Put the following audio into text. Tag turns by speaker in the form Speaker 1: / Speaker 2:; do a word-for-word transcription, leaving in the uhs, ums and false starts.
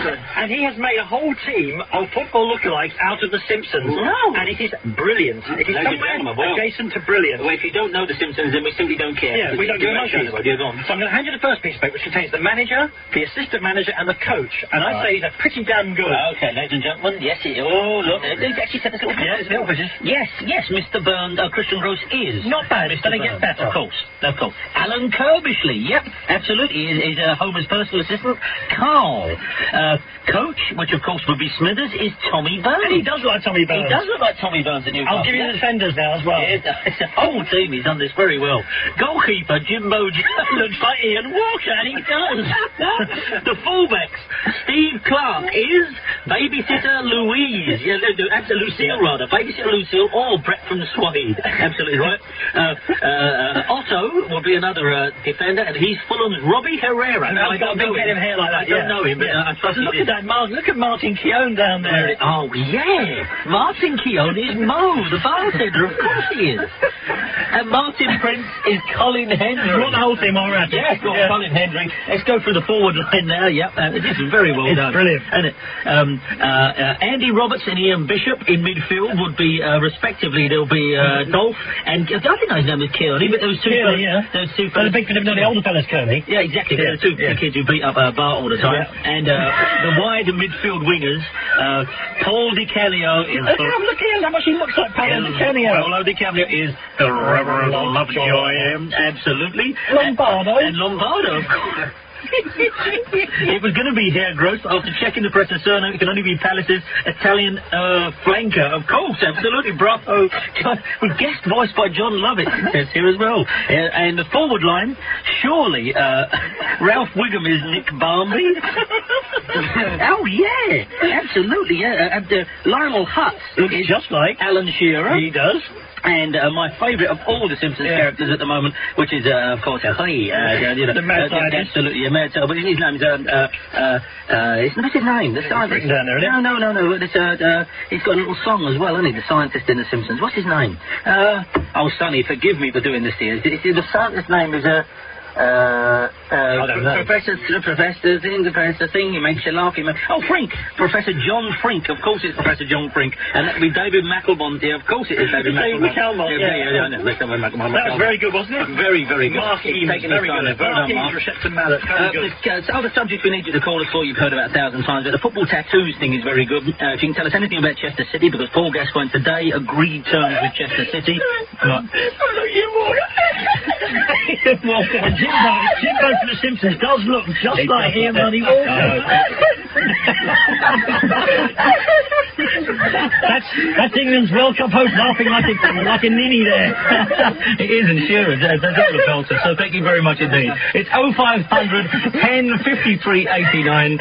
Speaker 1: Excellent. And he has made a whole team of football lookalikes out of The Simpsons.
Speaker 2: Wow.
Speaker 1: And it is brilliant. It is somewhere adjacent to brilliant.
Speaker 2: Well, if you don't know The Simpsons, then we simply don't care.
Speaker 1: Yeah, we don't give a monkey.
Speaker 2: Yeah, go on.
Speaker 1: So I'm going to hand you the first piece of paper, which contains the manager, the assistant manager, and the coach. And I say these are pretty damn good.
Speaker 2: Okay, ladies and gentlemen, yes, it, oh, look, they've actually said this little
Speaker 1: Yeah, it's little pictures.
Speaker 2: Yes, yes, Mister Burns, uh, Christian Gross is.
Speaker 1: Not bad,
Speaker 2: Mister
Speaker 1: But they get better.
Speaker 2: Of course, of course. Alan Kirbishley, yep, absolutely, is, is uh, Homer's personal assistant. Carl, uh, coach, which of course would be Smithers, is Tommy Burns.
Speaker 1: And he does like Tommy Burns.
Speaker 2: He does look like Tommy Burns at Newcastle.
Speaker 1: I'll give you the defenders now as well.
Speaker 2: Yeah, it's a whole team, he's done this very well. Goalkeeper, Jimbo Jones, looks like Ian Walker, and he does. The fullbacks, Steve Clark is babysitter Louise. Yeah, no, no, absolutely Lucille, rather. Babysitter Lucille or Brett from Swade. Absolutely right. Uh, uh, uh, Otto will be another uh, defender, and he's Fulham's Robbie Herrera.
Speaker 1: Now, I got a big head of hair like that.
Speaker 2: I don't
Speaker 1: yeah.
Speaker 2: know him, but
Speaker 1: yeah.
Speaker 2: uh, I trust
Speaker 1: Look
Speaker 2: him.
Speaker 1: at that, Mark. Look at Martin Keown down there.
Speaker 2: Oh, yeah. Martin Keown is Mo, the bartender. Of course he is. And Martin Prince is Colin Henry.
Speaker 1: You want the whole thing already?
Speaker 2: Yeah, got yeah. Colin Henry. Let's go through the forward line now. Yep, uh, this is very well
Speaker 1: it's
Speaker 2: done.
Speaker 1: Brilliant.
Speaker 2: And um, uh, uh, Andy Roberts and Ian Bishop in midfield would be, uh, respectively, there'll be uh, Dolph and I don't know his name is Kearney, but those two,
Speaker 1: Kearney, yeah.
Speaker 2: those two,
Speaker 1: well, the big, no, the older fella's Kearney.
Speaker 2: Yeah, exactly.
Speaker 1: Yeah.
Speaker 2: The two
Speaker 1: yeah.
Speaker 2: kids who beat up uh, Bart all the time,
Speaker 1: yeah.
Speaker 2: and uh, the wide midfield wingers, uh, Paul DiCalio is.
Speaker 1: Look, the, look at him, how much he looks like Paul DiCalio.
Speaker 2: Paul DiCalio is the Reverend Lovejoy, absolutely.
Speaker 1: Lombardo.
Speaker 2: And, and Lombardo, of course. It was going to be Hair Gross. After checking the presser surname, it can only be Palace's Italian uh, flanker. Of course, absolutely. Bravo. With guest voiced by John Lovett. That's here as well. Uh, and the forward line, surely uh, Ralph Wiggum is Nick Barmby. Oh, yeah. Absolutely, yeah. Uh, uh, Lionel Hutz is
Speaker 1: just like
Speaker 2: Alan Shearer.
Speaker 1: He does.
Speaker 2: And uh, my favourite of all the Simpsons yeah. characters at the moment, which is, uh, of course, uh, honey, uh, you know,
Speaker 1: the mad
Speaker 2: uh,
Speaker 1: scientist.
Speaker 2: Absolutely, a mad scientist. But his name is, uh, uh, uh, it's not his name, the scientist.
Speaker 1: Down there,
Speaker 2: no, no, no, no. It's, uh, uh, he's got a little song as well, hasn't he? The scientist in the Simpsons. What's his name? Uh, oh, Sonny, forgive me for doing this to you. The scientist's name is, uh, Uh, uh, Professor, Professor Thing, the Professor Thing, he makes you laugh. He makes, oh, Frink! Professor John Frink. Of course it's Professor John Frink. And that would be David McElmont. Yeah, of course it is David McElmont.
Speaker 1: McElmont, yeah.
Speaker 2: Yeah, yeah, yeah. Let's have a McElmont.
Speaker 1: That was very good, wasn't it?
Speaker 2: Very, very good.
Speaker 1: Mark Eames, very good. Mark Eames, Rosetta Mallet, very good.
Speaker 2: Uh, so other subjects we need you to call us for, you've heard about a thousand times, but the football tattoos thing is very good. Uh, if you can tell us anything about Chester City, because Paul Gascoigne today agreed terms with Chester City. Right.
Speaker 1: Walker. And Jimbo, Jimbo from The Simpsons does look just it like Ian Money Walker. that's that's England's World Cup hope laughing like a like a ninny there.
Speaker 2: It is, and Shearer, that's a belter. So thank you very much indeed. It's oh five hundred ten fifty-three eighty-nine.